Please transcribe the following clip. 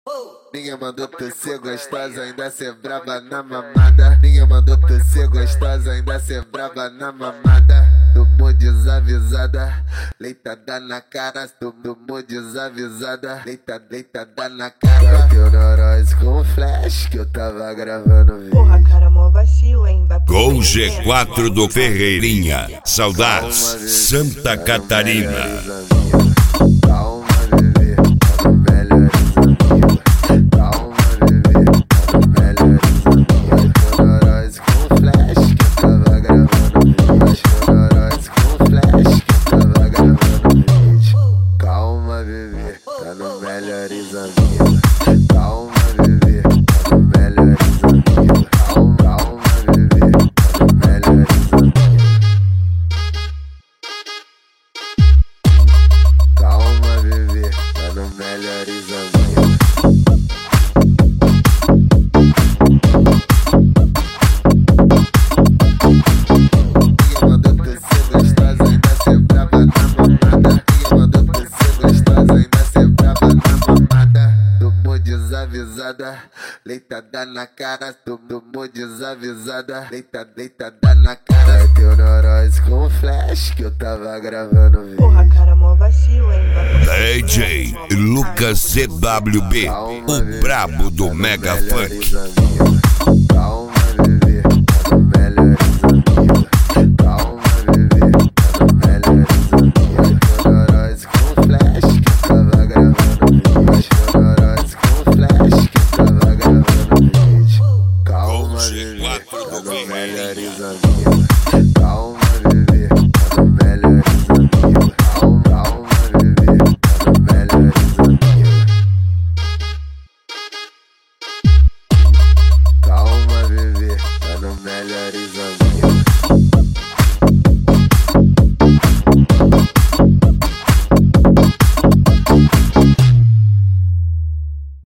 Ninguém mandou tu ser gostosa, ainda ser braba na mamada. Ninguém mandou tu ser gostosa, ainda ser braba na mamada. Tomou desavisada, leitada na cara. Tomou desavisada, leitada na cara. Bateu neurose com flash que eu tava gravando vídeo. Porra, cara, mó vacilo, hein? Gol G4 do Ferreirinha. Saudades, Santa Catarina. Calma, bebê, tá no melhores amigos. Calma, bebê, tá no melhores amigos. Bateu neurose com flash que eu tava gravando vídeo. Bateu neurose com flash que eu tava gravando vídeo. Calma, bebê, tá no melhores amigos. Calma, bebê, tá no melhores amigos. Calma, bebê, tá no melhores amigos. Calma, bebê, tá no melhores amigos. Ninguém mandou tu ser gostosa, ainda ser braba na mamada. Ninguém mandou tu ser gostosa, ainda ser braba na mamada. Tomou desavisada, leitada na cara. Tomou desavisada, leitada na cara. Bateu neurose com flash que eu tava gravando vídeo. Porra, cara, mó vacilo, hein? DJ Lucas CWB, o brabo do Mega Funk.